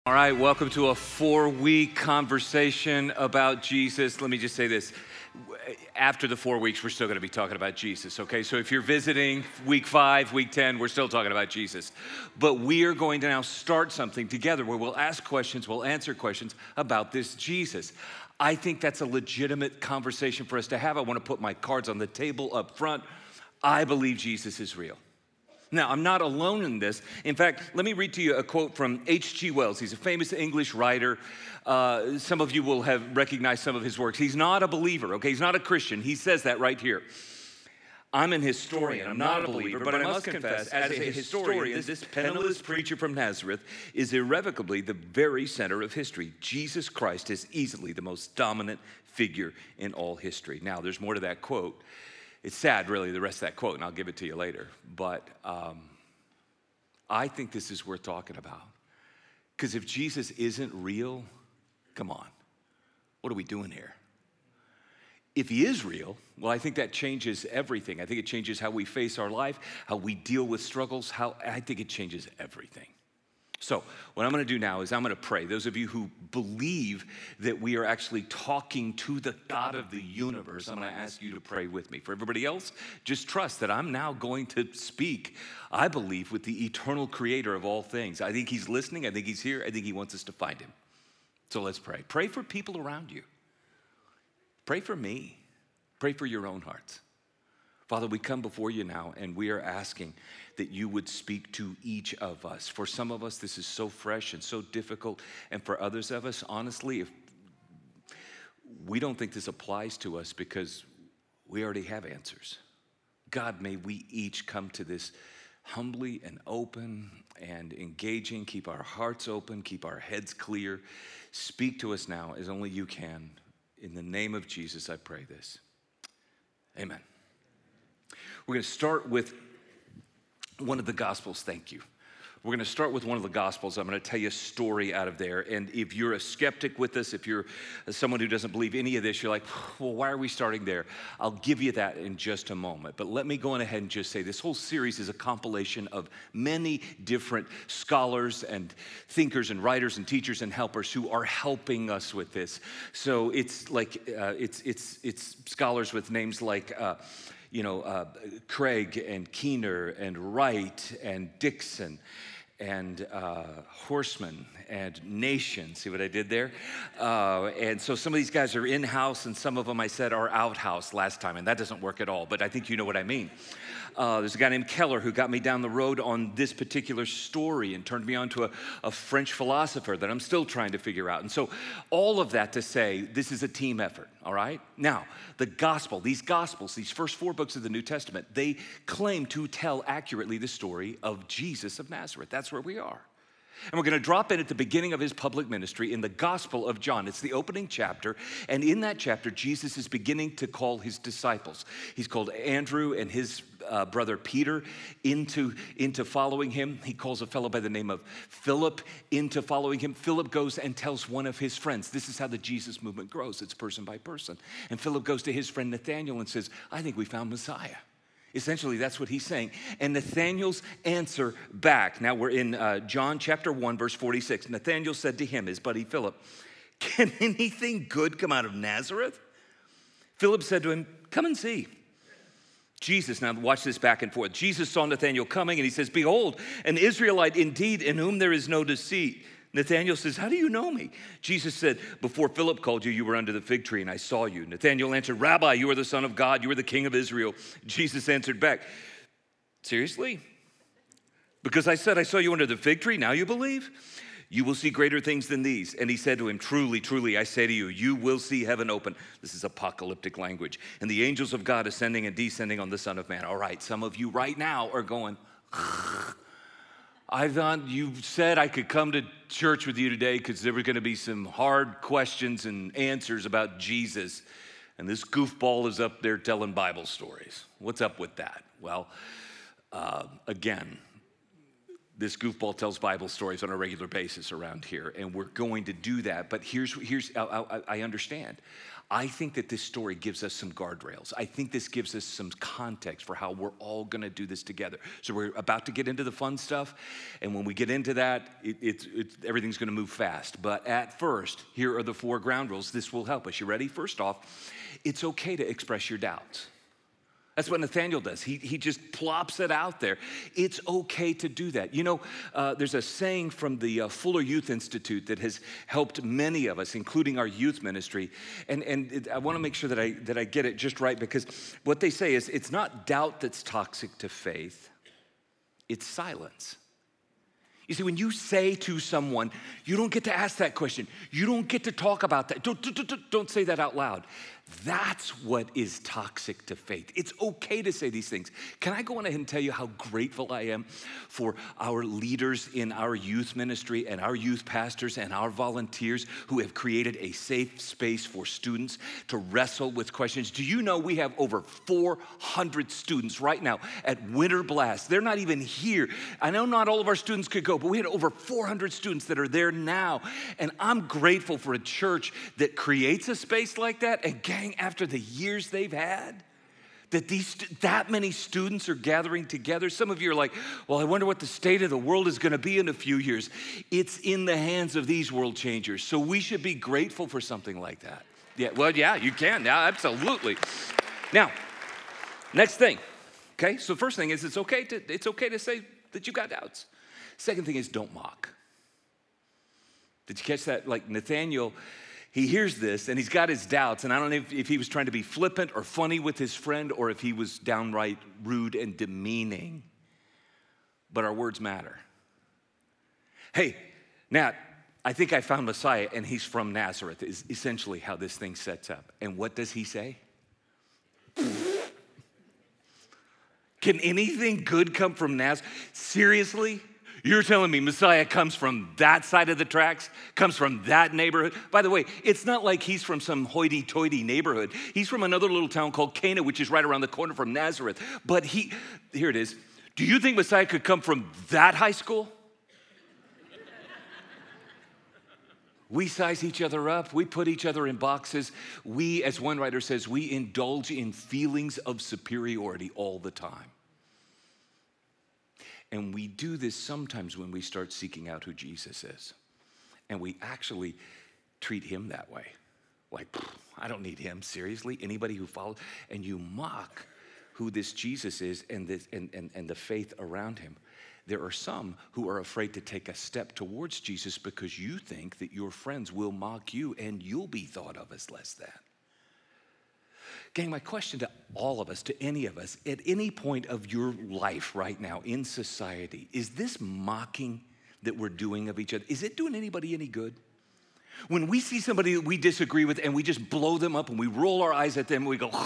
All right, welcome to a 4-week conversation about Jesus. Let me just say this. After the 4 weeks, we're still going to be talking about Jesus, okay? So if you're visiting week 5, week 10, we're still talking about Jesus. But we are going to now start something together where we'll ask questions, we'll answer questions about this Jesus. I think that's a legitimate conversation for us to have. I want to put my cards on the table up front. I believe Jesus is real. Now, I'm not alone in this. In fact, let me read to you a quote from H.G. Wells. He's a famous English writer. Some of you will have recognized some of his works. He's not a believer, okay? He's not a Christian. He says that right here. I'm an historian. I'm not a believer, but I must confess, as a historian, this penniless preacher from Nazareth is irrevocably the very center of history. Jesus Christ is easily the most dominant figure in all history. Now, there's more to that quote. It's sad, really, the rest of that quote, and I'll give it to you later. But I think this is worth talking about. Because if Jesus isn't real, come on, what are we doing here? If he is real, well, I think that changes everything. I think it changes how we face our life, how we deal with struggles, I think it changes everything. So what I'm going to do now is I'm going to pray. Those of you who believe that we are actually talking to the God of the universe, I'm going to ask you to pray with me. For everybody else, just trust that I'm now going to speak, I believe, with the eternal creator of all things. I think he's listening. I think he's here. I think he wants us to find him. So let's pray. Pray for people around you. Pray for me. Pray for your own hearts. Father, we come before you now, and we are asking that you would speak to each of us. For some of us, this is so fresh and so difficult, and for others of us, honestly, if we don't think this applies to us because we already have answers. God, may we each come to this humbly and open and engaging, keep our hearts open, keep our heads clear. Speak to us now as only you can. In the name of Jesus, I pray this. Amen. We're going to start with one of the Gospels. Thank you. We're going to start with one of the Gospels. I'm going to tell you a story out of there. And if you're a skeptic with us, if you're someone who doesn't believe any of this, you're like, well, why are we starting there? I'll give you that in just a moment. But let me go on ahead and just say this whole series is a compilation of many different scholars and thinkers and writers and teachers and helpers who are helping us with this. So it's like, it's scholars with names like, Craig and Keener and Wright and Dixon and Horseman and Nation. See what I did there? And so some of these guys are in-house, and some of them I said are out-house last time, and that doesn't work at all, but I think you know what I mean. There's a guy named Keller who got me down the road on this particular story and turned me on to a French philosopher that I'm still trying to figure out. And so all of that to say, this is a team effort, all right? Now, the gospel, these first 4 books of the New Testament, they claim to tell accurately the story of Jesus of Nazareth. That's where we are. And we're going to drop in at the beginning of his public ministry in the Gospel of John. It's the opening chapter. And in that chapter, Jesus is beginning to call his disciples. He's called Andrew and his brother Peter into following him. He calls a fellow by the name of Philip into following him. Philip goes and tells one of his friends. This is how the Jesus movement grows. It's person by person. And Philip goes to his friend Nathanael and says, I think we found Messiah. Essentially, that's what he's saying. And Nathanael's answer back. Now we're in John chapter 1, verse 46. Nathanael said to him, his buddy Philip, can anything good come out of Nazareth? Philip said to him, come and see. Jesus, now watch this back and forth. Jesus saw Nathanael coming and he says, behold, an Israelite indeed in whom there is no deceit. Nathanael says, how do you know me? Jesus said, before Philip called you, you were under the fig tree and I saw you. Nathanael answered, Rabbi, you are the Son of God. You are the King of Israel. Jesus answered back, seriously? Because I said I saw you under the fig tree, now you believe? You will see greater things than these. And he said to him, truly, truly, I say to you, you will see heaven open. This is apocalyptic language. And the angels of God ascending and descending on the Son of Man. All right, some of you right now are going, I thought you said I could come to church with you today because there were going to be some hard questions and answers about Jesus. And this goofball is up there telling Bible stories. What's up with that? Well, again, this goofball tells Bible stories on a regular basis around here, and we're going to do that. But I understand. I think that this story gives us some guardrails. I think this gives us some context for how we're all gonna do this together. So we're about to get into the fun stuff, and when we get into that, everything's gonna move fast. But at first, here are the 4 ground rules. This will help us. You ready? First off, it's okay to express your doubts. That's what Nathaniel does. He just plops it out there. It's okay to do that. You know, there's a saying from the Fuller Youth Institute that has helped many of us, including our youth ministry. And I want to make sure that I get it just right, because what they say is it's not doubt that's toxic to faith, it's silence. You see, when you say to someone, you don't get to ask that question. You don't get to talk about that. Don't say that out loud. That's what is toxic to faith. It's okay to say these things. Can I go on ahead and tell you how grateful I am for our leaders in our youth ministry and our youth pastors and our volunteers who have created a safe space for students to wrestle with questions. Do you know we have over 400 students right now at Winter Blast? They're not even here. I know not all of our students could go, but we had over 400 students that are there now. And I'm grateful for a church that creates a space like that. And after the years they've had, that many students are gathering together. Some of you are like, well, I wonder what the state of the world is going to be in a few years. It's in the hands of these world changers. So we should be grateful for something like that. Yeah, well, yeah, you can. Yeah, absolutely. Now, next thing. Okay, so first thing is it's okay to say that you got doubts. Second thing is don't mock. Did you catch that? Like Nathaniel, he hears this and he's got his doubts, and I don't know if he was trying to be flippant or funny with his friend or if he was downright rude and demeaning. But our words matter. Hey, Nat, I think I found Messiah and he's from Nazareth, is essentially how this thing sets up. And what does he say? Can anything good come from Nazareth? Seriously? You're telling me Messiah comes from that side of the tracks, comes from that neighborhood? By the way, it's not like he's from some hoity-toity neighborhood. He's from another little town called Cana, which is right around the corner from Nazareth. But here it is. Do you think Messiah could come from that high school? We size each other up. We put each other in boxes. We, as one writer says, we indulge in feelings of superiority all the time. And we do this sometimes when we start seeking out who Jesus is. And we actually treat him that way. Like, I don't need him, seriously? Anybody who follows? And you mock who this Jesus is and the faith around him. There are some who are afraid to take a step towards Jesus because you think that your friends will mock you and you'll be thought of as less than. Gang, my question to all of us, to any of us, at any point of your life right now in society, is this mocking that we're doing of each other, is it doing anybody any good? When we see somebody that we disagree with and we just blow them up and we roll our eyes at them and we go,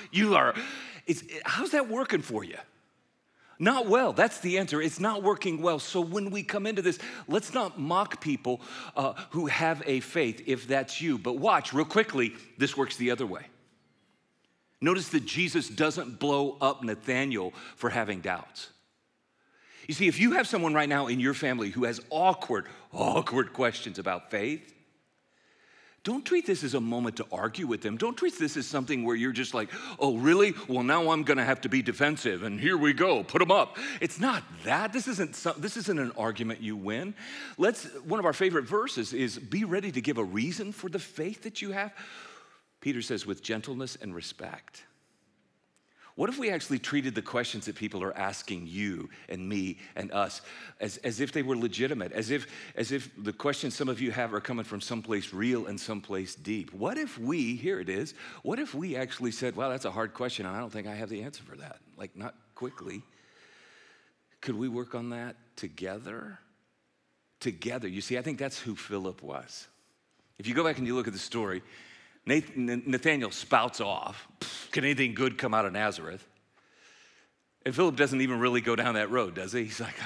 how's that working for you? Not well. That's the answer. It's not working well. So when we come into this, let's not mock people who have a faith, if that's you. But watch, real quickly, this works the other way. Notice that Jesus doesn't blow up Nathaniel for having doubts. You see, if you have someone right now in your family who has awkward questions about faith, don't treat this as a moment to argue with them. Don't treat this as something where you're just like, oh, really? Well, now I'm going to have to be defensive, and here we go, put them up. It's not that. This isn't an argument you win. One of our favorite verses is, be ready to give a reason for the faith that you have. Peter says, with gentleness and respect. What if we actually treated the questions that people are asking you and me and us as if they were legitimate, as if the questions some of you have are coming from someplace real and someplace deep? What if here it is, what if we actually said, well, that's a hard question and I don't think I have the answer for that. Like, not quickly. Could we work on that together? Together. You see, I think that's who Philip was. If you go back and you look at the story, Nathaniel spouts off, can anything good come out of Nazareth? And Philip doesn't even really go down that road, does he? He's like,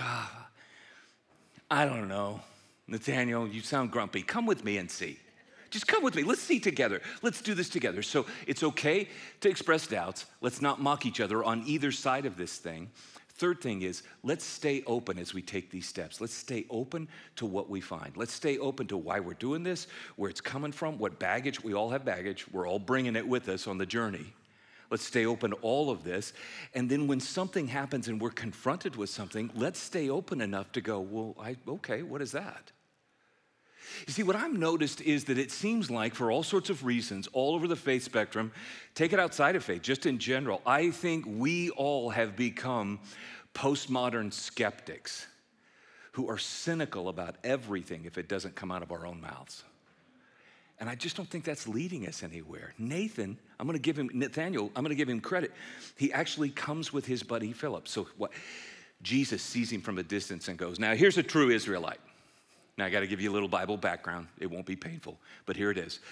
I don't know. Nathaniel, you sound grumpy. Come with me and see. Just come with me. Let's see together. Let's do this together. So it's okay to express doubts. Let's not mock each other on either side of this thing. Third thing is, let's stay open as we take these steps. Let's stay open to what we find. Let's stay open to why we're doing this, where it's coming from, what baggage. We all have baggage. We're all bringing it with us on the journey. Let's stay open to all of this. And then when something happens and we're confronted with something, let's stay open enough to go, well, okay, what is that? You see, what I've noticed is that it seems like for all sorts of reasons, all over the faith spectrum, take it outside of faith, just in general, I think we all have become postmodern skeptics who are cynical about everything if it doesn't come out of our own mouths. And I just don't think that's leading us anywhere. Nathaniel, I'm gonna give him credit. He actually comes with his buddy Philip. So what? Jesus sees him from a distance and goes, now here's a true Israelite. Now, I got to give you a little Bible background. It won't be painful, but here it is.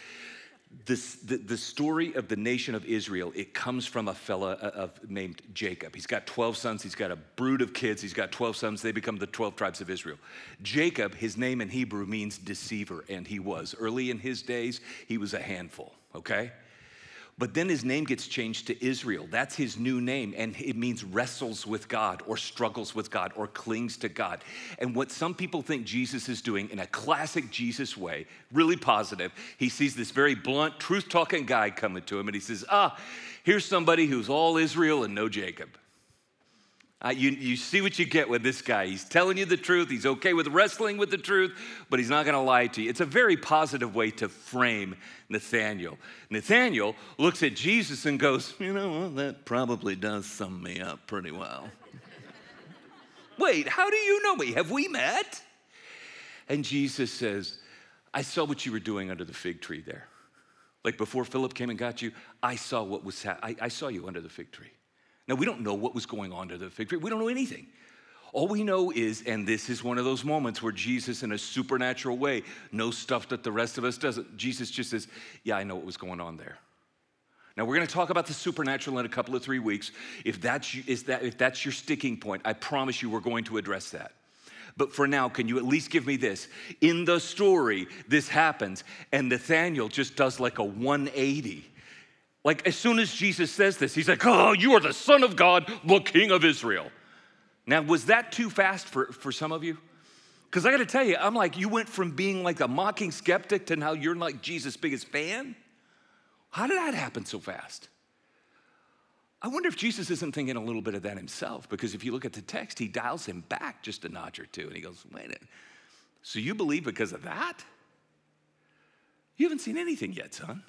The story of the nation of Israel, it comes from a fella named Jacob. He's got 12 sons. He's got a brood of kids. He's got 12 sons. They become the 12 tribes of Israel. Jacob, his name in Hebrew means deceiver, and he was. Early in his days, he was a handful, okay? But then his name gets changed to Israel. That's his new name, and it means wrestles with God or struggles with God or clings to God. And what some people think Jesus is doing in a classic Jesus way, really positive, he sees this very blunt, truth-talking guy coming to him, and he says, here's somebody who's all Israel and no Jacob. You see what you get with this guy. He's telling you the truth. He's okay with wrestling with the truth, but he's not going to lie to you. It's a very positive way to frame Nathaniel. Nathaniel looks at Jesus and goes, you know what, that probably does sum me up pretty well. Wait, how do you know me? Have we met? And Jesus says, I saw what you were doing under the fig tree there. Like before Philip came and got you, I saw what was I saw you under the fig tree. Now, we don't know what was going on to the fig tree. We don't know anything. All we know is, and this is one of those moments where Jesus, in a supernatural way, knows stuff that the rest of us doesn't. Jesus just says, yeah, I know what was going on there. Now, we're going to talk about the supernatural in a couple of 3 weeks. If that's your sticking point, I promise you we're going to address that. But for now, can you at least give me this? In the story, this happens, and Nathaniel just does like a 180. Like, as soon as Jesus says this, he's like, oh, you are the Son of God, the King of Israel. Now, was that too fast for some of you? Because I got to tell you, I'm like, you went from being like a mocking skeptic to now you're like Jesus' biggest fan? How did that happen so fast? I wonder if Jesus isn't thinking a little bit of that himself, because if you look at the text, he dials him back just a notch or two, and he goes, wait a minute, so you believe because of that? You haven't seen anything yet, son.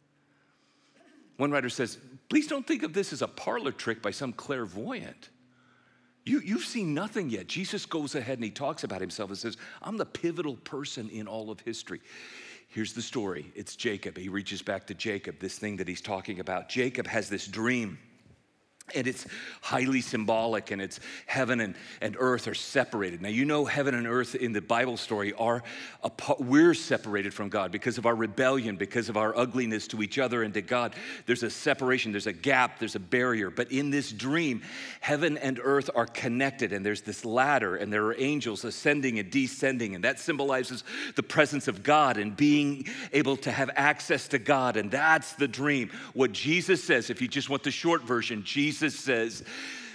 One writer says, please don't think of this as a parlor trick by some clairvoyant. You've seen nothing yet. Jesus goes ahead and he talks about himself and says, I'm the pivotal person in all of history. Here's the story. It's Jacob. He reaches back to Jacob, this thing that he's talking about. Jacob has this dream. And it's highly symbolic, and it's heaven and earth are separated. Now, you know heaven and earth in the Bible story we're separated from God because of our rebellion, because of our ugliness to each other and to God. There's a separation, there's a gap, there's a barrier. But in this dream, heaven and earth are connected, and there's this ladder, and there are angels ascending and descending, and that symbolizes the presence of God and being able to have access to God, and that's the dream. What Jesus says, if you just want the short version, Jesus says,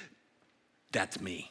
that's me.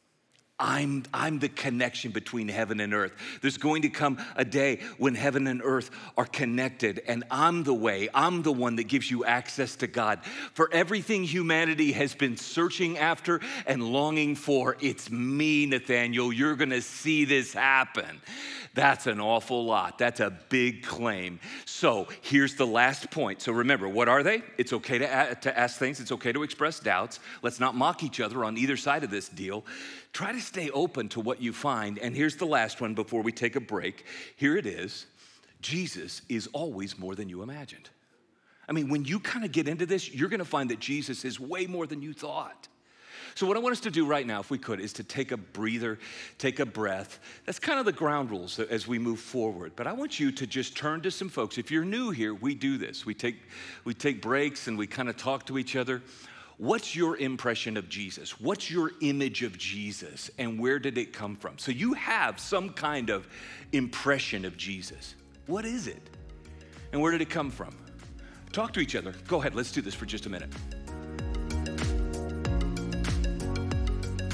I'm the connection between heaven and earth. There's going to come a day when heaven and earth are connected, and I'm the way. I'm the one that gives you access to God. For everything humanity has been searching after and longing for, it's me, Nathaniel. You're going to see this happen. That's an awful lot. That's a big claim. So here's the last point. So remember, what are they? It's okay to ask things. It's okay to express doubts. Let's not mock each other on either side of this deal. Try to stay open to what you find. And here's the last one before we take a break. Here it is. Jesus is always more than you imagined. I mean, when you kind of get into this, you're going to find that Jesus is way more than you thought. So what I want us to do right now, if we could, is to take a breather, take a breath. That's kind of the ground rules as we move forward. But I want you to just turn to some folks. If you're new here, we do this. We take breaks and we kind of talk to each other. What's your impression of Jesus? What's your image of Jesus? And where did it come from? So you have some kind of impression of Jesus. What is it? And where did it come from? Talk to each other. Go ahead, let's do this for just a minute.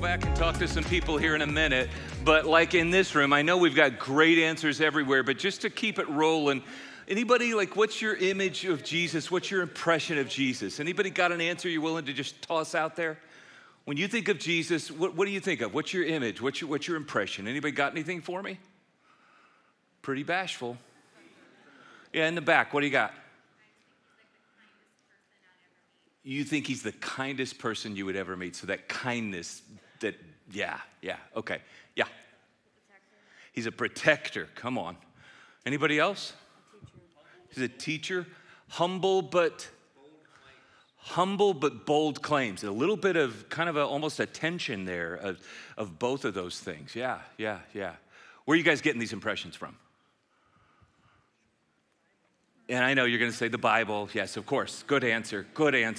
back and talk to some people here in a minute. But like in this room, I know we've got great answers everywhere, but just to keep it rolling, anybody, like, what's your image of Jesus? What's your impression of Jesus? Anybody got an answer you're willing to just toss out there? When you think of Jesus, what do you think of? What's your image? What's your impression? Anybody got anything for me? Pretty bashful. Yeah, in the back, what do you got? You think he's the kindest person you would ever meet. So that kindness, yeah, okay, yeah. He's a protector, come on. Anybody else? He's a teacher, humble but bold claims. A little bit of kind of almost a tension there of both of those things. Yeah. Where are you guys getting these impressions from? And I know you're going to say the Bible. Yes, of course. Good answer.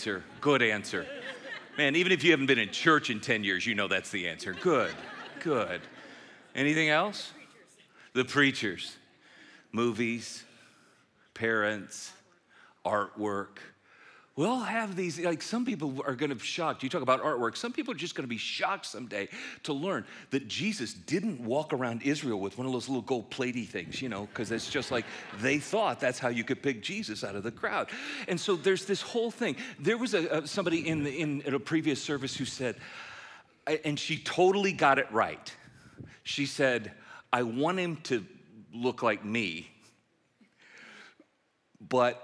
Man, even if you haven't been in church in 10 years, you know that's the answer. Good. Anything else? The preachers. Movies, parents, artwork. We all have these, like some people are going to be shocked. You talk about artwork. Some people are just going to be shocked someday to learn that Jesus didn't walk around Israel with one of those little gold platey things, because it's just like they thought that's how you could pick Jesus out of the crowd. And so there's this whole thing. There was somebody in a previous service who said, and she totally got it right. She said, I want him to look like me, but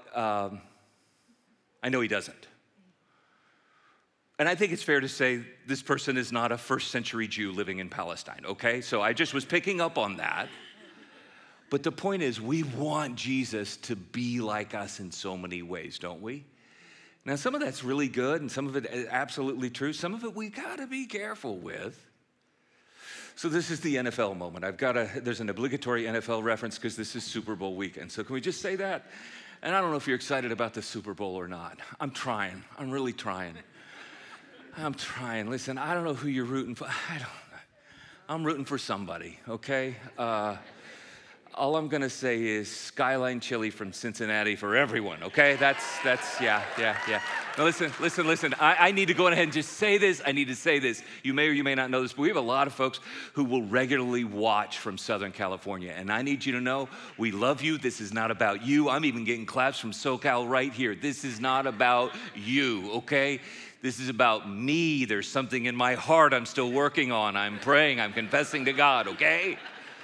I know he doesn't. And I think it's fair to say this person is not a first century Jew living in Palestine, okay? So I just was picking up on that. But the point is, we want Jesus to be like us in so many ways, don't we? Now, some of that's really good, and some of it is absolutely true. Some of it we gotta be careful with. So this is the NFL moment. There's an obligatory NFL reference because this is Super Bowl weekend. So can we just say that? And I don't know if you're excited about the Super Bowl or not. I'm trying. I'm really trying. Listen, I don't know who you're rooting for. I'm rooting for somebody, okay? All I'm gonna say is Skyline Chili from Cincinnati for everyone, okay? That's yeah. Now listen. I need to go ahead and just say this. I need to say this. You may or you may not know this, but we have a lot of folks who will regularly watch from Southern California. And I need you to know, we love you. This is not about you. I'm even getting claps from SoCal right here. This is not about you, okay? This is about me. There's something in my heart I'm still working on. I'm praying. I'm confessing to God, okay?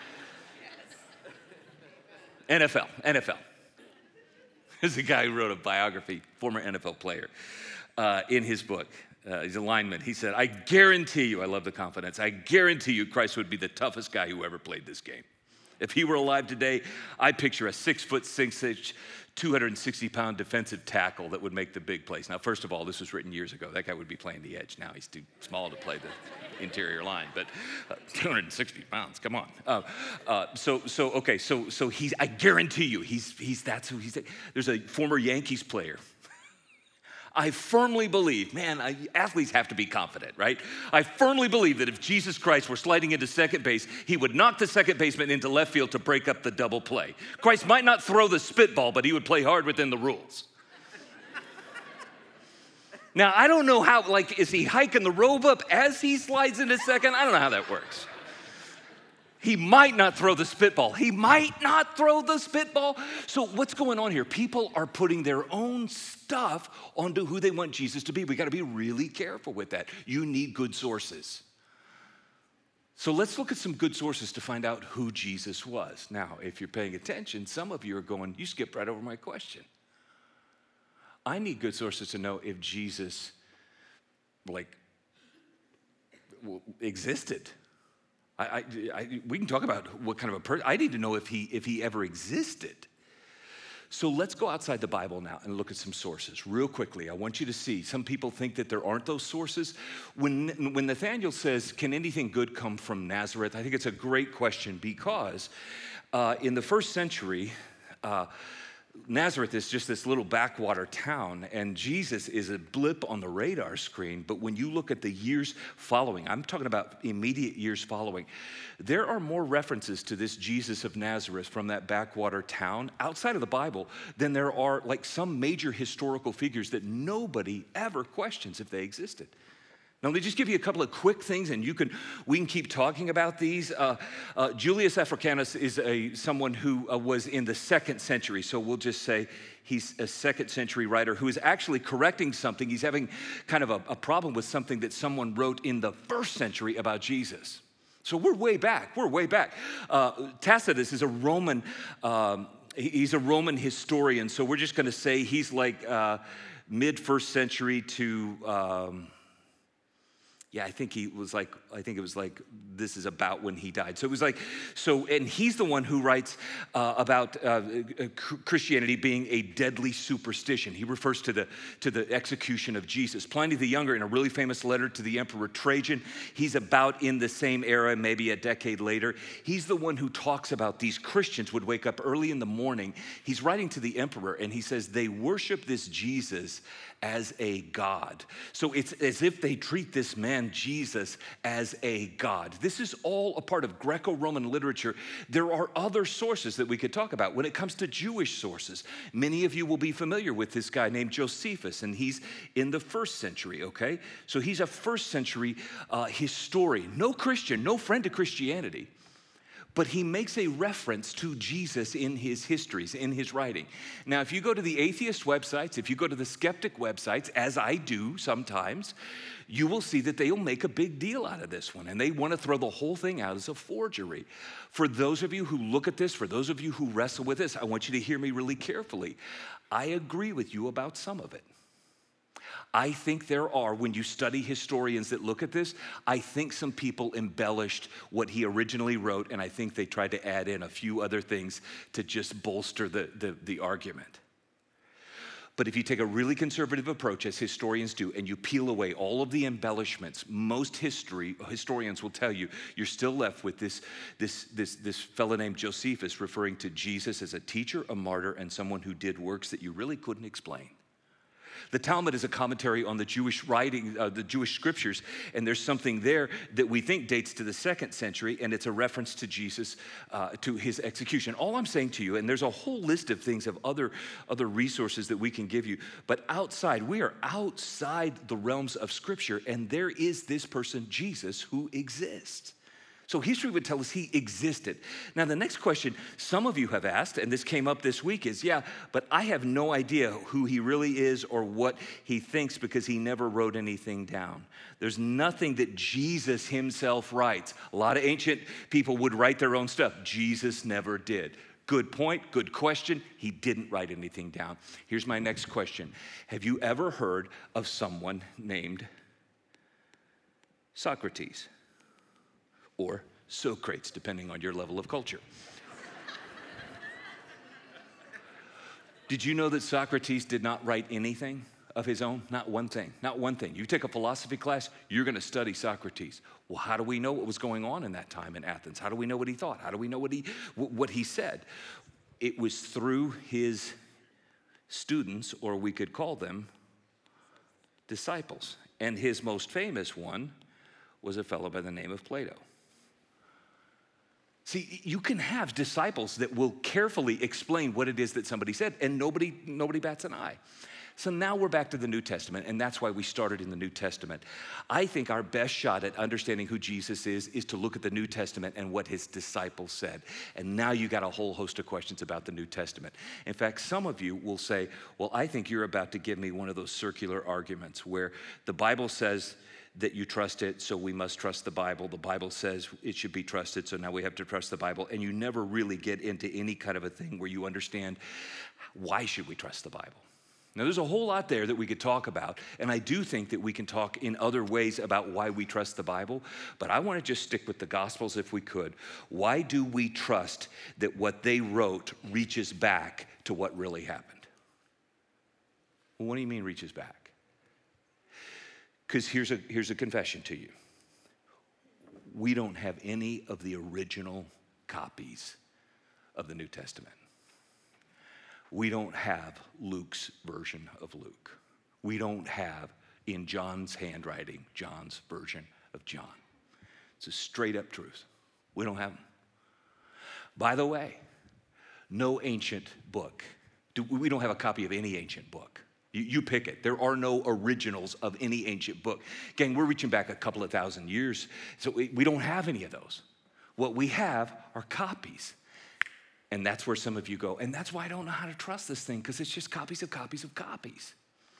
NFL. There's a guy who wrote a biography, former NFL player, in his book. He's a lineman. He said, I guarantee you, I love the confidence, I guarantee you Christ would be the toughest guy who ever played this game. If he were alive today, I picture a 6'6", 260-pound defensive tackle that would make the big plays. Now, first of all, this was written years ago. That guy would be playing the edge now. He's too small to play the interior line, but 260 pounds, come on. So he's, I guarantee you, that's who he's. There's a former Yankees player. I firmly believe, athletes have to be confident, right? I firmly believe that if Jesus Christ were sliding into second base, he would knock the second baseman into left field to break up the double play. Christ might not throw the spitball, but he would play hard within the rules. Now, I don't know how, is he hiking the rope up as he slides into second? I don't know how that works. He might not throw the spitball. So what's going on here? People are putting their own stuff onto who they want Jesus to be. We got to be really careful with that. You need good sources. So let's look at some good sources to find out who Jesus was. Now, if you're paying attention, some of you are going, you skipped right over my question. I need good sources to know if Jesus, existed. We can talk about what kind of a person. I need to know if he ever existed. So let's go outside the Bible now and look at some sources real quickly. I want you to see. Some people think that there aren't those sources. When Nathanael says, "Can anything good come from Nazareth?" I think it's a great question because in the first century, Nazareth is just this little backwater town, and Jesus is a blip on the radar screen. But when you look at the years following, I'm talking about immediate years following, there are more references to this Jesus of Nazareth from that backwater town outside of the Bible than there are some major historical figures that nobody ever questions if they existed. Now, let me just give you a couple of quick things, and we can keep talking about these. Julius Africanus is someone who was in the 2nd century, so we'll just say he's a 2nd century writer who is actually correcting something. He's having kind of a problem with something that someone wrote in the 1st century about Jesus. So we're way back. Tacitus is a Roman. He's a Roman historian, so we're just going to say he's like mid 1st century to. I think it was like, this is about when he died. So it was like, and he's the one who writes about Christianity being a deadly superstition. He refers to the execution of Jesus. Pliny the Younger, in a really famous letter to the Emperor Trajan, he's about in the same era, maybe a decade later. He's the one who talks about these Christians would wake up early in the morning. He's writing to the emperor, and he says they worship this Jesus as a God. So it's as if they treat this man, Jesus, as a God. This is all a part of Greco-Roman literature. There are other sources that we could talk about. When it comes to Jewish sources, many of you will be familiar with this guy named Josephus, and he's in the 1st century, okay? So he's a 1st century historian, no Christian, no friend to Christianity. But he makes a reference to Jesus in his histories, in his writing. Now, if you go to the atheist websites, if you go to the skeptic websites, as I do sometimes, you will see that they'll make a big deal out of this one, and they want to throw the whole thing out as a forgery. For those of you who look at this, for those of you who wrestle with this, I want you to hear me really carefully. I agree with you about some of it. I think there are, when you study historians that look at this, I think some people embellished what he originally wrote, and I think they tried to add in a few other things to just bolster the argument. But if you take a really conservative approach, as historians do, and you peel away all of the embellishments, most historians will tell you, you're still left with this fellow named Josephus referring to Jesus as a teacher, a martyr, and someone who did works that you really couldn't explain. The Talmud is a commentary on the Jewish writing, the Jewish scriptures, and there's something there that we think dates to the 2nd century, and it's a reference to Jesus, to his execution. All I'm saying to you, and there's a whole list of things of other resources that we can give you, but we are outside the realms of Scripture, and there is this person, Jesus, who exists. So history would tell us he existed. Now, the next question some of you have asked, and this came up this week, is, but I have no idea who he really is or what he thinks because he never wrote anything down. There's nothing that Jesus himself writes. A lot of ancient people would write their own stuff. Jesus never did. Good point, good question. He didn't write anything down. Here's my next question. Have you ever heard of someone named Socrates? Or Socrates, depending on your level of culture. Did you know that Socrates did not write anything of his own? Not one thing, not one thing. You take a philosophy class, you're gonna study Socrates. Well, how do we know what was going on in that time in Athens? How do we know what he thought? How do we know what he said? It was through his students, or we could call them disciples. And his most famous one was a fellow by the name of Plato. See, you can have disciples that will carefully explain what it is that somebody said, and nobody bats an eye. So now we're back to the New Testament, and that's why we started in the New Testament. I think our best shot at understanding who Jesus is to look at the New Testament and what his disciples said. And now you got a whole host of questions about the New Testament. In fact, some of you will say, well, I think you're about to give me one of those circular arguments where the Bible says that you trust it, so we must trust the Bible. The Bible says it should be trusted, so now we have to trust the Bible. And you never really get into any kind of a thing where you understand, why should we trust the Bible? Now, there's a whole lot there that we could talk about, and I do think that we can talk in other ways about why we trust the Bible, but I want to just stick with the Gospels if we could. Why do we trust that what they wrote reaches back to what really happened? Well, what do you mean reaches back? Because here's a confession to you. We don't have any of the original copies of the New Testament. We don't have Luke's version of Luke. We don't have, in John's handwriting, John's version of John. It's a straight up truth. We don't have them. By the way, no ancient book. We don't have a copy of any ancient book You pick it. There are no originals of any ancient book. Gang, we're reaching back a couple of thousand years, so we don't have any of those. What we have are copies. And that's where some of you go. And that's why I don't know how to trust this thing, because it's just copies of copies of copies.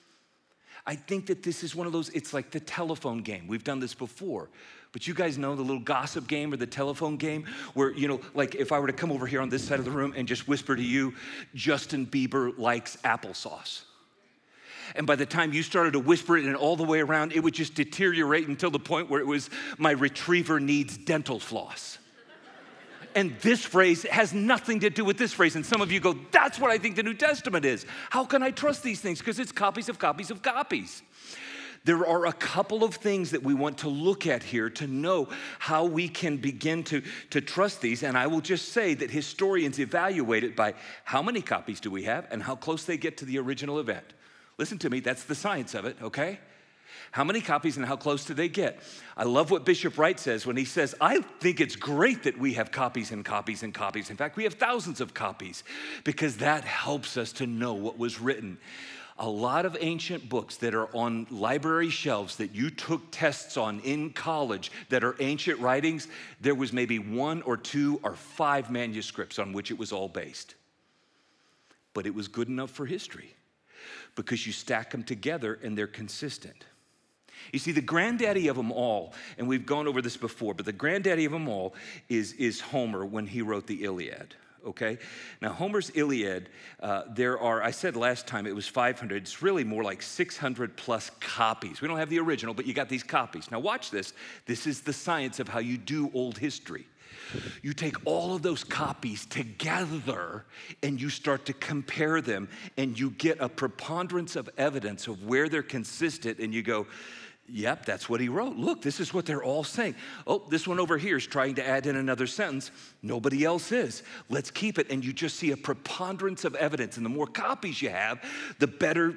I think that this is one of those, it's like the telephone game. We've done this before. But you guys know the little gossip game or the telephone game where, like if I were to come over here on this side of the room and just whisper to you, Justin Bieber likes applesauce. And by the time you started to whisper it and all the way around, it would just deteriorate until the point where it was, my retriever needs dental floss. And this phrase has nothing to do with this phrase. And some of you go, that's what I think the New Testament is. How can I trust these things? Because it's copies of copies of copies. There are a couple of things that we want to look at here to know how we can begin to trust these. And I will just say that historians evaluate it by how many copies do we have and how close they get to the original event. Listen to me, that's the science of it, okay? How many copies and how close do they get? I love what Bishop Wright says when he says, I think it's great that we have copies and copies and copies. In fact, we have thousands of copies because that helps us to know what was written. A lot of ancient books that are on library shelves that you took tests on in college that are ancient writings, there was maybe 1 or 2 or 5 manuscripts on which it was all based. But it was good enough for history, because you stack them together and they're consistent. You see, the granddaddy of them all, and we've gone over this before, but the granddaddy of them all is Homer when he wrote the Iliad, okay? Now, Homer's Iliad, there are, I said last time it was 500. It's really more like 600 plus copies. We don't have the original, but you got these copies. Now, watch this. This is the science of how you do old history. You take all of those copies together and you start to compare them and you get a preponderance of evidence of where they're consistent and you go, yep, that's what he wrote. Look, this is what they're all saying. Oh, this one over here is trying to add in another sentence. Nobody else is. Let's keep it. And you just see a preponderance of evidence. And the more copies you have, the better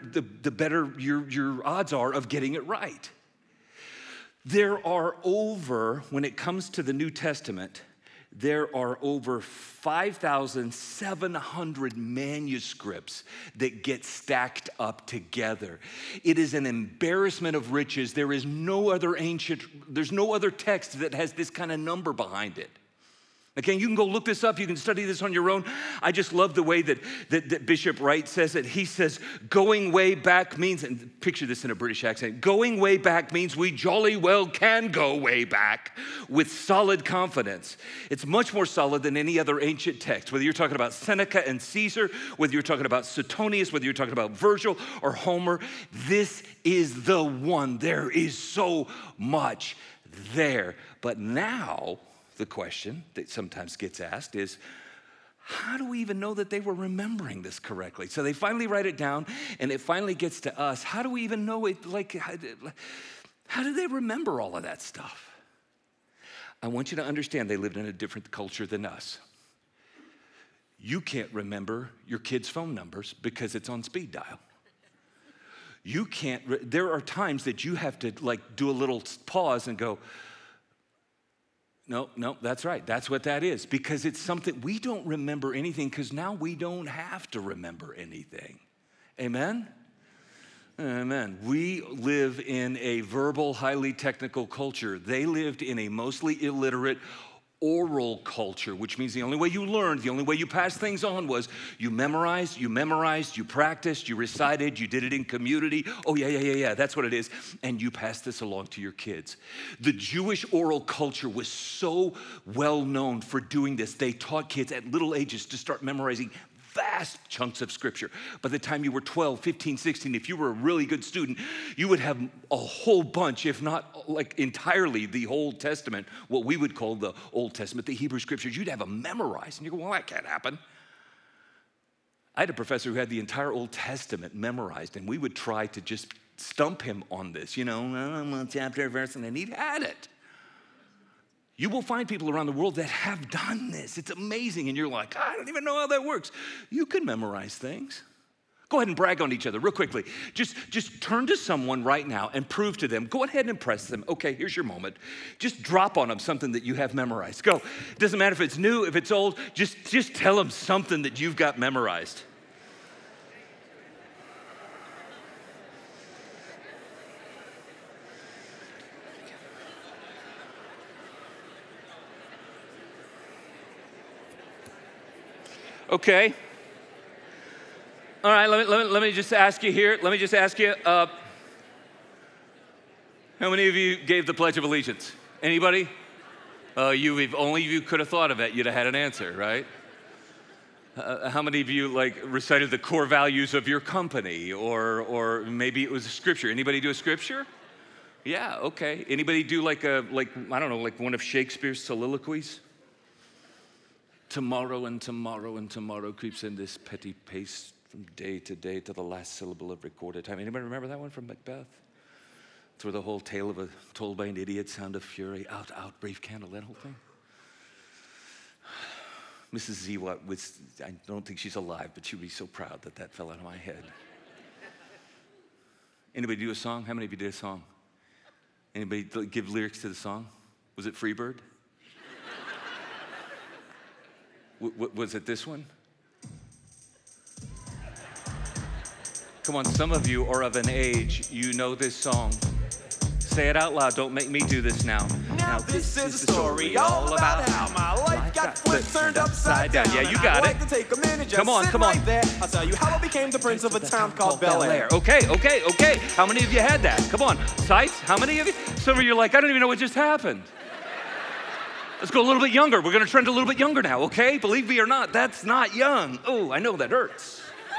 your odds are of getting it right. There are when it comes to the New Testament, there are over 5,700 manuscripts that get stacked up together. It is an embarrassment of riches. There's no other text that has this kind of number behind it. Okay, you can go look this up. You can study this on your own. I just love the way that Bishop Wright says it. He says, going way back means, and picture this in a British accent, going way back means we jolly well can go way back with solid confidence. It's much more solid than any other ancient text, whether you're talking about Seneca and Caesar, whether you're talking about Suetonius, whether you're talking about Virgil or Homer. This is the one. There is so much there. But now, the question that sometimes gets asked is, how do we even know that they were remembering this correctly? So they finally write it down, and it finally gets to us. How do we even know it? How do they remember all of that stuff? I want you to understand they lived in a different culture than us. You can't remember your kids' phone numbers because it's on speed dial. You can't. There are times that you have to do a little pause and go, No, that's right. That's what that is. Because it's something, we don't remember anything because now we don't have to remember anything. Amen? Amen. We live in a verbal, highly technical culture. They lived in a mostly illiterate, oral culture, which means the only way you learned, the only way you passed things on was you memorized, you practiced, you recited, you did it in community. Oh, yeah, that's what it is. And you passed this along to your kids. The Jewish oral culture was so well known for doing this. They taught kids at little ages to start memorizing vast chunks of scripture. By the time you were 12, 15, 16, if you were a really good student, you would have a whole bunch, if not entirely the Old Testament, what we would call the Old Testament, the Hebrew scriptures. You'd have them memorized. And you go, well, that can't happen. I had a professor who had the entire Old Testament memorized, and we would try to just stump him on this, chapter, verse, and then he'd had it. You will find people around the world that have done this. It's amazing. And you're like, I don't even know how that works. You can memorize things. Go ahead and brag on each other real quickly. Just turn to someone right now and prove to them. Go ahead and impress them. Okay, here's your moment. Just drop on them something that you have memorized. Go. It doesn't matter if it's new, if it's old. Just tell them something that you've got memorized. Okay. All right, let me just ask you here. Let me just ask you, how many of you gave the Pledge of Allegiance? Anybody? If only you could have thought of it, you'd have had an answer, right? How many of you recited the core values of your company, or maybe it was a scripture? Anybody do a scripture? Yeah, okay. Anybody do I don't know, one of Shakespeare's soliloquies? Tomorrow and tomorrow and tomorrow creeps in this petty pace from day to day to the last syllable of recorded time. Anybody remember that one from Macbeth? It's where the whole tale of a told by an idiot, sound of fury, out, brief candle, that whole thing. Mrs. Ziwa I don't think she's alive, but she'd be so proud that fell out of my head. Anybody do a song? How many of you did a song? Anybody give lyrics to the song? Was it Freebird? Was it this one? Come on, some of you are of an age, you know this song. Say it out loud, don't make me do this now. Now this is a story all about how my life got flipped, turned upside down. Yeah, you got it. I'd like to take a minute, just come on. right there. I'll tell you how I became the prince of a town called Bel Air. Okay. How many of you had that? Come on, Sites, how many of you? Some of you are like, I don't even know what just happened. Let's go a little bit younger. We're gonna trend a little bit younger now, okay? Believe me or not, that's not young. Oh, I know that hurts.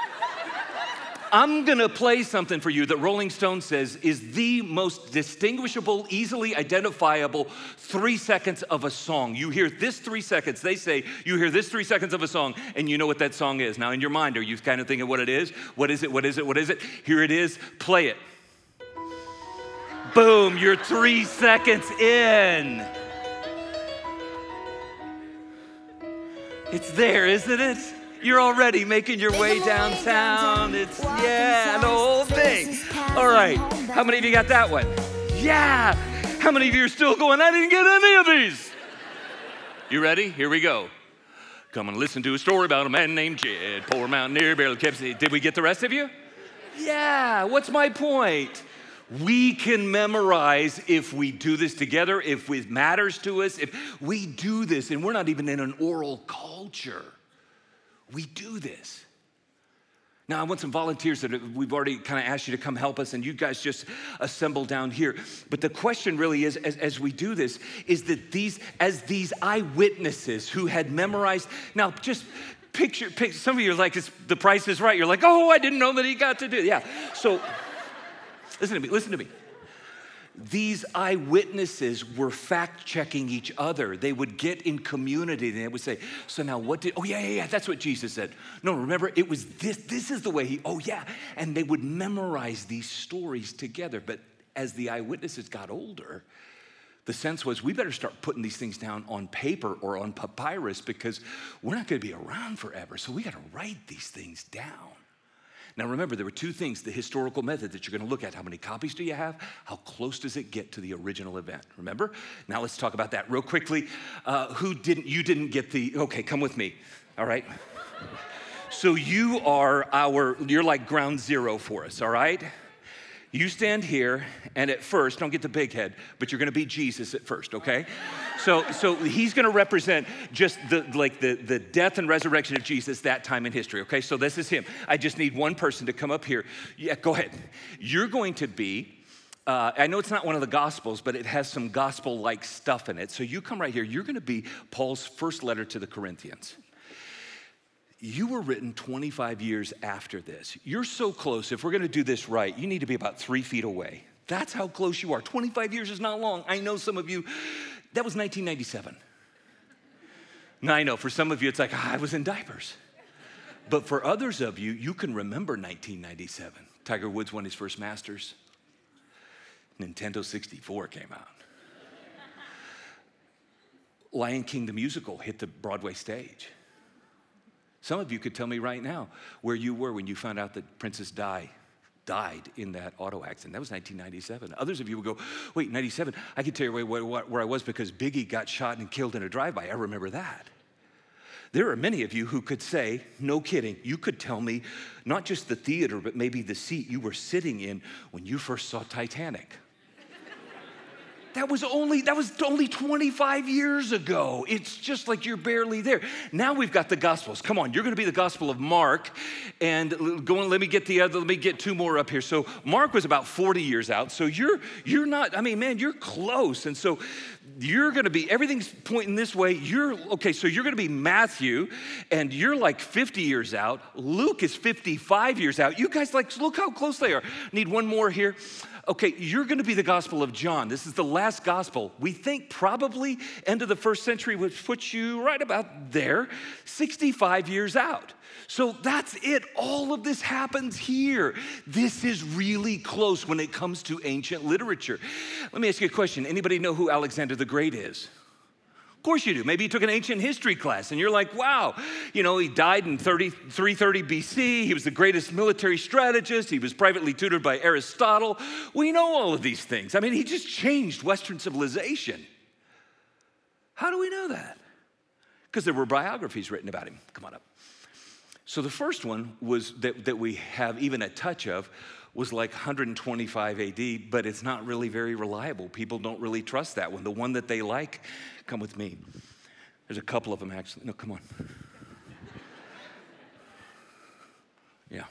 I'm gonna play something for you that Rolling Stone says is the most distinguishable, easily identifiable 3 seconds of a song. You hear this 3 seconds, they say, you hear this 3 seconds of a song, and you know what that song is. Now, in your mind, are you kind of thinking what it is? What is it? Here it is, play it. Boom, you're 3 seconds in. It's there, isn't it? You're already making your way downtown. It's, the whole thing. All right, how many of you got that one? Yeah. How many of you are still going, I didn't get any of these? You ready? Here we go. Come and listen to a story about a man named Jed, poor mountaineer, barely kept. Did we get the rest of you? Yeah, what's my point? We can memorize if we do this together, if it matters to us, if we do this, and we're not even in an oral culture. We do this. Now, I want some volunteers that we've already kind of asked you to come help us, and you guys just assemble down here. But the question really is, as we do this, is that these eyewitnesses who had memorized, now just picture, some of you are like, The Price is Right. You're like, oh, I didn't know that he got to do it. Yeah, so listen to me. These eyewitnesses were fact-checking each other. They would get in community and they would say, so now that's what Jesus said. No, remember, it was this is the way and they would memorize these stories together. But as the eyewitnesses got older, the sense was we better start putting these things down on paper or on papyrus because we're not gonna be around forever. So we gotta write these things down. Now remember, there were two things, the historical method that you're gonna look at. How many copies do you have? How close does it get to the original event? Remember? Now let's talk about that real quickly. You didn't get okay, come with me, all right? So you're like ground zero for us, all right? You stand here, and at first, don't get the big head, but you're gonna be Jesus at first, okay? So he's gonna represent just the death and resurrection of Jesus that time in history, okay? So this is him. I just need one person to come up here. Yeah, go ahead. You're going to be, I know it's not one of the Gospels, but it has some gospel-like stuff in it. So you come right here. You're gonna be Paul's first letter to the Corinthians. You were written 25 years after this. You're so close. If we're gonna do this right, you need to be about 3 feet away. That's how close you are. 25 years is not long. I know some of you, that was 1997. Now I know for some of you, it's like, I was in diapers. But for others of you, you can remember 1997. Tiger Woods won his first Masters. Nintendo 64 came out. Lion King the musical hit the Broadway stage. Some of you could tell me right now where you were when you found out that Princess Di died in that auto accident. That was 1997. Others of you would go, wait, 97? I can tell you where I was because Biggie got shot and killed in a drive-by. I remember that. There are many of you who could say, no kidding, you could tell me not just the theater, but maybe the seat you were sitting in when you first saw Titanic. That was only 25 years ago. It's just like you're barely there. Now we've got the Gospels. Come on, you're going to be the Gospel of Mark. And let me get two more up here. So Mark was about 40 years out. So you're not, I mean, man, you're close. And so you're going to be, everything's pointing this way. So you're going to be Matthew, and you're like 50 years out. Luke is 55 years out. You guys, like, look how close they are. Need one more here. Okay, you're going to be the Gospel of John. This is the last gospel. We think probably end of the first century, which puts you right about there, 65 years out. So that's it. All of this happens here. This is really close when it comes to ancient literature. Let me ask you a question. Anybody know who Alexander the Great is? Of course you do. Maybe you took an ancient history class and you're like, wow, he died in 330 BC. He was the greatest military strategist. He was privately tutored by Aristotle. We know all of these things. I mean, he just changed Western civilization. How do we know that? Because there were biographies written about him. Come on up. So the first one was that we have even a touch of was like 125 AD, but it's not really very reliable. People don't really trust that one. The one that they like, come with me. There's a couple of them actually. No, come on. Yeah.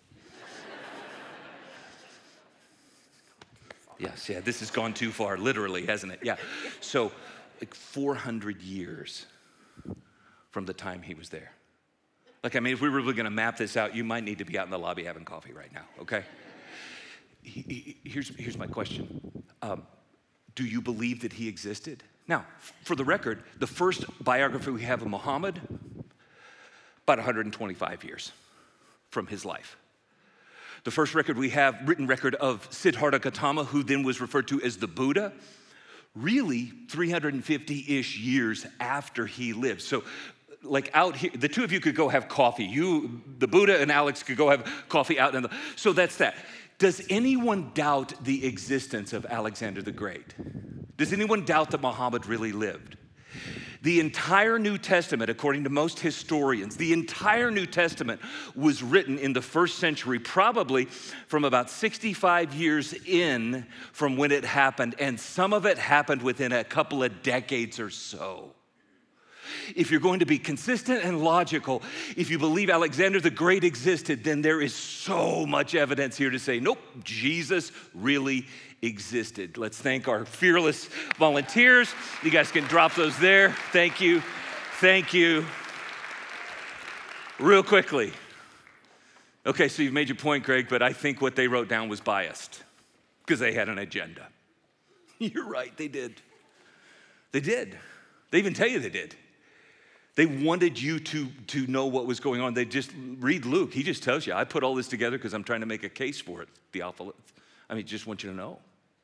Yes, yeah, this has gone too far, literally, hasn't it? Yeah. So like 400 years from the time he was there. Like, I mean, if we were really gonna map this out, you might need to be out in the lobby having coffee right now, okay? Here's my question. Do you believe that he existed? Now, for the record, the first biography we have of Muhammad, about 125 years from his life. The first record we have, written record of Siddhartha Gautama, who then was referred to as the Buddha, really 350-ish years after he lived. So, like out here, the two of you could go have coffee. You, the Buddha and Alex could go have coffee out in the, so that's that. Does anyone doubt the existence of Alexander the Great? Does anyone doubt that Muhammad really lived? The entire New Testament, according to most historians, the entire New Testament was written in the first century, probably from about 65 years in from when it happened, and some of it happened within a couple of decades or so. If you're going to be consistent and logical, if you believe Alexander the Great existed, then there is so much evidence here to say, nope, Jesus really existed. Let's thank our fearless volunteers. You guys can drop those there. Thank you. Thank you. Real quickly. Okay, so you've made your point, Greg, but I think what they wrote down was biased because they had an agenda. You're right, they did. They did. They even tell you they did. They wanted you to know what was going on. They just read Luke. He just tells you, I put all this together because I'm trying to make a case for it, Theophilus. I mean, just want you to know.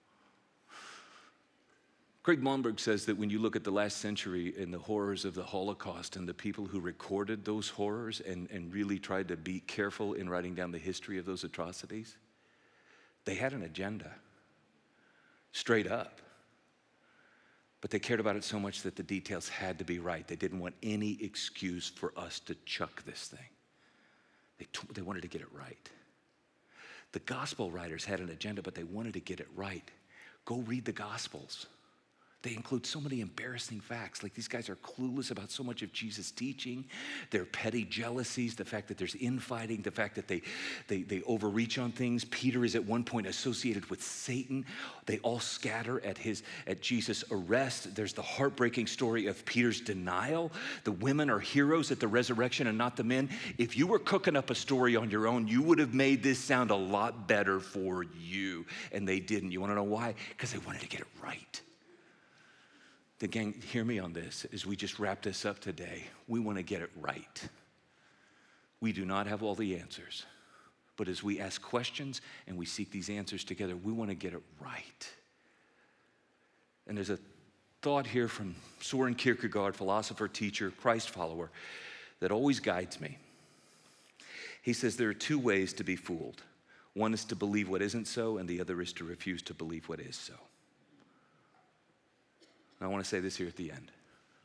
Craig Blomberg says that when you look at the last century and the horrors of the Holocaust and the people who recorded those horrors and really tried to be careful in writing down the history of those atrocities, they had an agenda, straight up. But they cared about it so much that the details had to be right. They didn't want any excuse for us to chuck this thing. They wanted to get it right. The gospel writers had an agenda, but they wanted to get it right. Go read the Gospels. They include so many embarrassing facts. Like, these guys are clueless about so much of Jesus' teaching, their petty jealousies, the fact that there's infighting, the fact that they overreach on things. Peter is at one point associated with Satan. They all scatter at Jesus' arrest. There's the heartbreaking story of Peter's denial. The women are heroes at the resurrection and not the men. If you were cooking up a story on your own, you would have made this sound a lot better for you. And they didn't. You want to know why? Because they wanted to get it right. The gang, hear me on this as we just wrap this up today. We want to get it right. We do not have all the answers, but as we ask questions and we seek these answers together, we want to get it right. And there's a thought here from Soren Kierkegaard, philosopher, teacher, Christ follower, that always guides me. He says there are two ways to be fooled. One is to believe what isn't so, and the other is to refuse to believe what is so. I want to say this here at the end.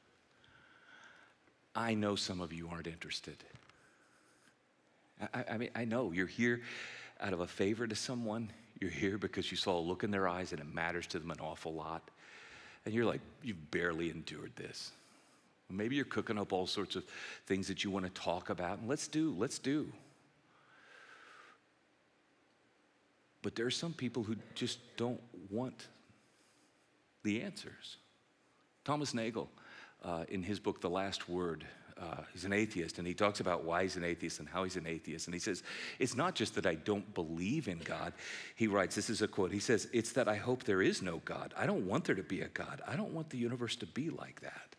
I know some of you aren't interested. I mean, I know you're here out of a favor to someone. You're here because you saw a look in their eyes and it matters to them an awful lot. And you're like, you've barely endured this. Maybe you're cooking up all sorts of things that you want to talk about. And let's do. But there are some people who just don't want the answers. Thomas Nagel, in his book, The Last Word, he's an atheist, and he talks about why he's an atheist and how he's an atheist. And he says, it's not just that I don't believe in God. He writes, this is a quote, he says, it's that I hope there is no God. I don't want there to be a God. I don't want the universe to be like that.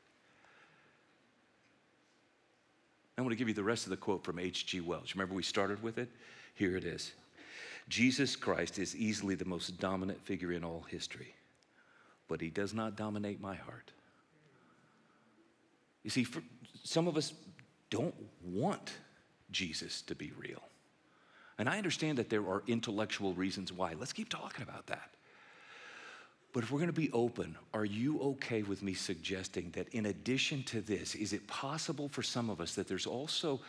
I want to give you the rest of the quote from H.G. Wells. Remember we started with it? Here it is. Jesus Christ is easily the most dominant figure in all history, but he does not dominate my heart. You see, for some of us don't want Jesus to be real. And I understand that there are intellectual reasons why. Let's keep talking about that. But if we're going to be open, are you okay with me suggesting that in addition to this, is it possible for some of us that there's also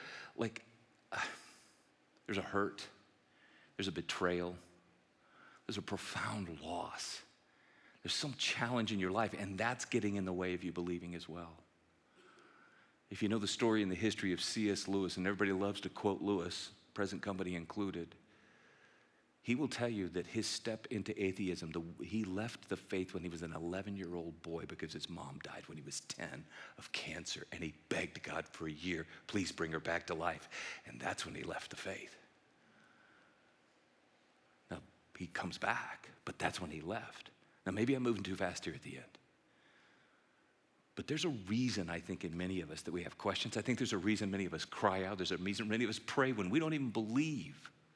there's a hurt, there's a betrayal, there's a profound loss, there's some challenge in your life, and that's getting in the way of you believing as well. If you know the story and the history of C.S. Lewis, and everybody loves to quote Lewis, present company included, he will tell you that his step into atheism, he left the faith when he was an 11-year-old boy because his mom died when he was 10 of cancer, and he begged God for a year, please bring her back to life. And that's when he left the faith. Now, he comes back, but that's when he left. Now, maybe I'm moving too fast here at the end. But there's a reason, I think, in many of us that we have questions. I think there's a reason many of us cry out. There's a reason many of us pray when we don't even believe.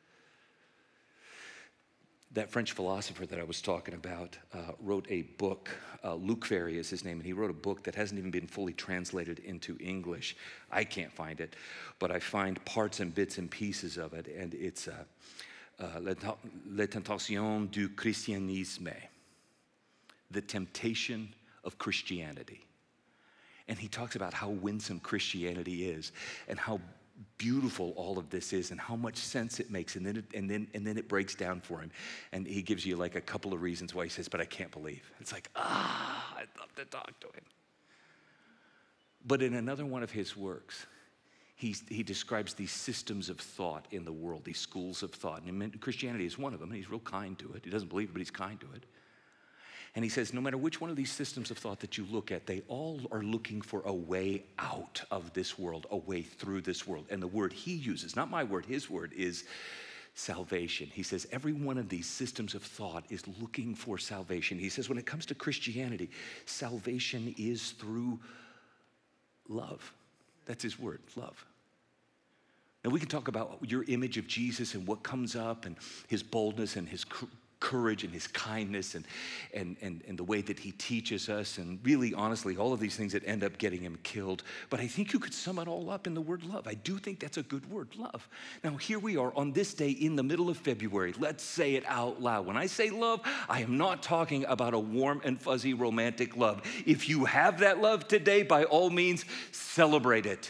That French philosopher that I was talking about wrote a book. Luc Ferry is his name, and he wrote a book that hasn't even been fully translated into English. I can't find it, but I find parts and bits and pieces of it, and it's Les Tentations du Christianisme, the temptation of Christianity. And he talks about how winsome Christianity is and how beautiful all of this is and how much sense it makes, and then it breaks down for him, and he gives you like a couple of reasons why he says, but I can't believe. It's like, I'd love to talk to him. But in another one of his works, he describes these systems of thought in the world, these schools of thought, and Christianity is one of them, and he's real kind to it. He doesn't believe it, but he's kind to it. And he says, no matter which one of these systems of thought that you look at, they all are looking for a way out of this world, a way through this world. And the word he uses, not my word, his word, is salvation. He says every one of these systems of thought is looking for salvation. He says when it comes to Christianity, salvation is through love. That's his word, love. Now we can talk about your image of Jesus and what comes up and his boldness and his courage and his kindness and the way that he teaches us, and really honestly all of these things that end up getting him killed. But I think you could sum it all up in the word love. I do think that's a good word, love. Now here we are on this day in the middle of February. Let's say it out loud. When I say love, I am not talking about a warm and fuzzy romantic love. If you have that love today, by all means, celebrate it.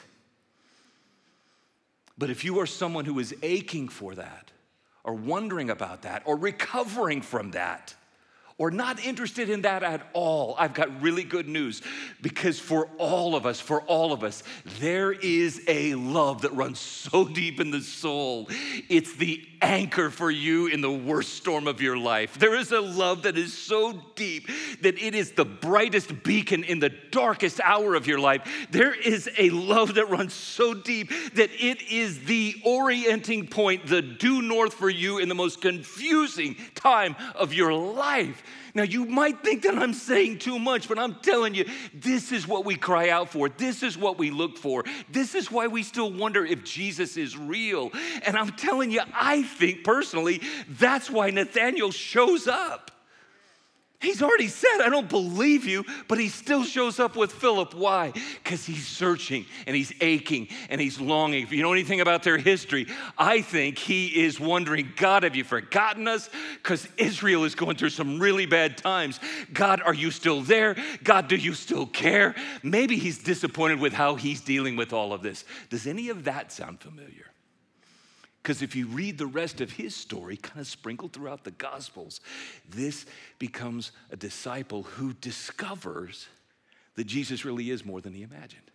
But if you are someone who is aching for that, or wondering about that, or recovering from that, or not interested in that at all, I've got really good news. Because for all of us, there is a love that runs so deep in the soul. It's the anchor for you in the worst storm of your life. There is a love that is so deep that it is the brightest beacon in the darkest hour of your life. There is a love that runs so deep that it is the orienting point, the due north for you in the most confusing time of your life. Now, you might think that I'm saying too much, but I'm telling you, this is what we cry out for. This is what we look for. This is why we still wonder if Jesus is real. And I'm telling you, I think personally, that's why Nathanael shows up. He's already said, I don't believe you, but he still shows up with Philip. Why? Because he's searching and he's aching and he's longing. If you know anything about their history, I think he is wondering, God, have you forgotten us? Because Israel is going through some really bad times. God, are you still there? God, do you still care? Maybe he's disappointed with how he's dealing with all of this. Does any of that sound familiar? Because if you read the rest of his story, kind of sprinkled throughout the Gospels, this becomes a disciple who discovers that Jesus really is more than he imagined.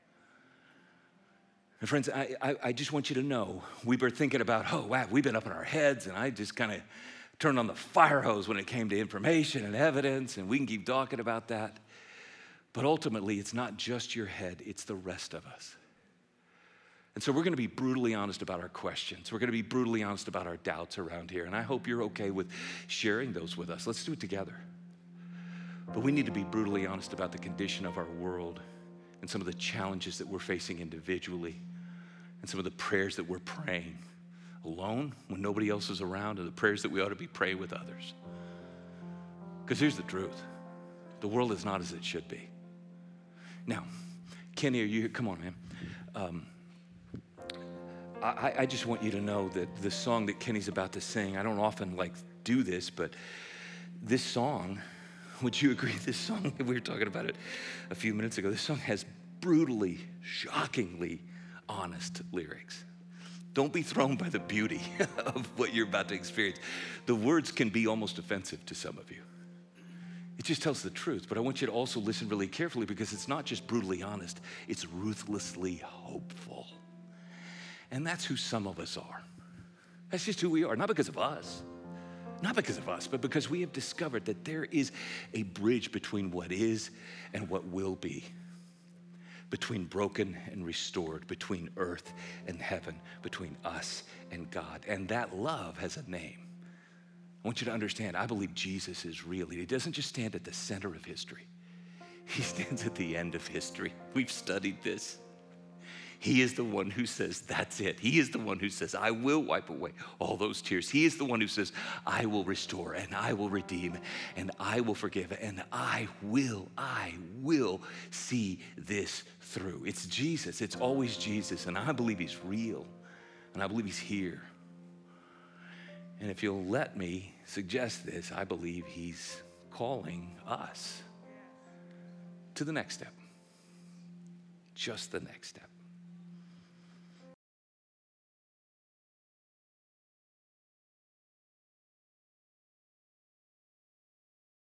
And friends, I just want you to know, we were thinking about, oh, wow, we've been up in our heads, and I just kind of turned on the fire hose when it came to information and evidence, and we can keep talking about that. But ultimately, it's not just your head, it's the rest of us. And so we're going to be brutally honest about our questions. We're going to be brutally honest about our doubts around here. And I hope you're okay with sharing those with us. Let's do it together. But we need to be brutally honest about the condition of our world and some of the challenges that we're facing individually and some of the prayers that we're praying alone when nobody else is around and the prayers that we ought to be praying with others. Because here's the truth. The world is not as it should be. Now, Kenny, are you here? Come on, man. I just want you to know that the song that Kenny's about to sing, I don't often do this, but this song, would you agree this song, we were talking about it a few minutes ago, this song has brutally, shockingly honest lyrics. Don't be thrown by the beauty of what you're about to experience. The words can be almost offensive to some of you. It just tells the truth, but I want you to also listen really carefully because it's not just brutally honest, it's ruthlessly hopeful. And that's who some of us are. That's just who we are, not because of us, but because we have discovered that there is a bridge between what is and what will be, between broken and restored, between earth and heaven, between us and God. And that love has a name. I want you to understand, I believe Jesus is real. He doesn't just stand at the center of history. He stands at the end of history. We've studied this. He is the one who says, that's it. He is the one who says, I will wipe away all those tears. He is the one who says, I will restore and I will redeem and I will forgive and I will see this through. It's Jesus. It's always Jesus. And I believe he's real. And I believe he's here. And if you'll let me suggest this, I believe he's calling us to the next step. Just the next step.